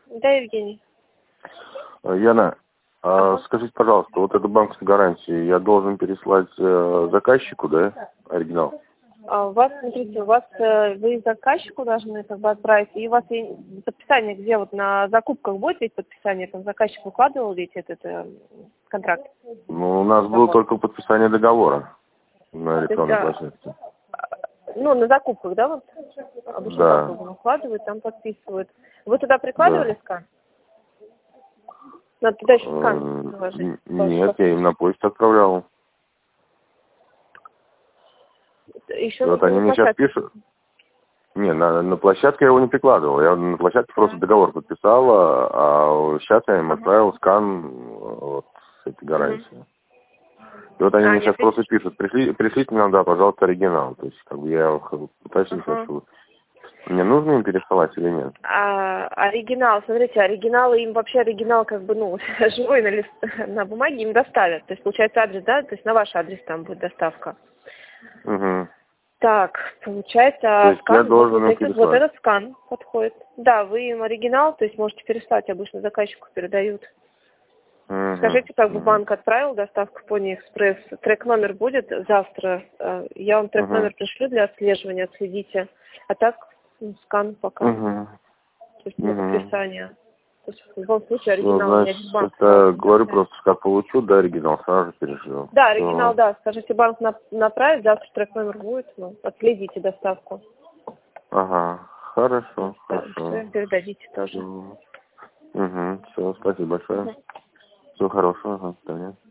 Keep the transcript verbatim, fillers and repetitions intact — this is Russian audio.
Да, Евгений. Яна, а Ага. скажите, пожалуйста, вот эту банковскую гарантию я должен переслать э, заказчику, да, оригинал? А у вас, смотрите, у вас э, вы заказчику должны как бы отправить, и у вас и подписание где вот на закупках будет ведь подписание, там заказчик выкладывал ведь этот э, контракт? Ну, у нас было только подписание договора на То есть, электронной а, площадке. ну, на закупках, да, вот? Обычно Да. так укладывают, там подписывают. Вы туда Да. прикладывали скан? Надо туда еще скан Э, положить. н- Нет, я им на почту отправлял. Еще И вот нужно они на мне сейчас площадке. пишут. Не, на, на площадке я его не прикладывал. Я на площадке просто договор подписал, а, а сейчас я им Ага. отправил скан вот с этой гарантией. Мгм. И вот они А, мне нет, сейчас просто пишут, пришли, пришлите нам, да, пожалуйста, оригинал. То есть, как бы я х- пытаюсь им сказать, ага. что мне нужно им пересылать или нет. А, оригинал, смотрите, оригиналы им вообще оригинал как бы, ну, живой на, лист, на бумаге им доставят. То есть, получается, адрес, да, то есть на ваш адрес там будет доставка. Угу. Так, получается, То есть я скан, вот, должен вот, им этот, вот переслать. этот скан подходит. Да, вы им оригинал, то есть можете переслать, обычно заказчику передают. Угу. Скажите, как бы Угу. банк отправил доставку по Экспресс, трек-номер будет завтра, э, я вам Угу. трек-номер пришлю для отслеживания, отследите. А так, ну, скан пока, Угу. то есть на Угу. подписание. То есть в любом случае Все, оригинал, ни значит, один банк сразу это не говорю доставит. просто, как получу, да, оригинал, сразу же перешлю. Да, оригинал, Все. да, скажите, банк на- направит, завтра трек-номер будет, ну, отследите доставку. Ага. Хорошо, Все, хорошо. передадите тоже. Угу. Все, спасибо большое. Мгм. Всего хорошего. Ага, до свидания.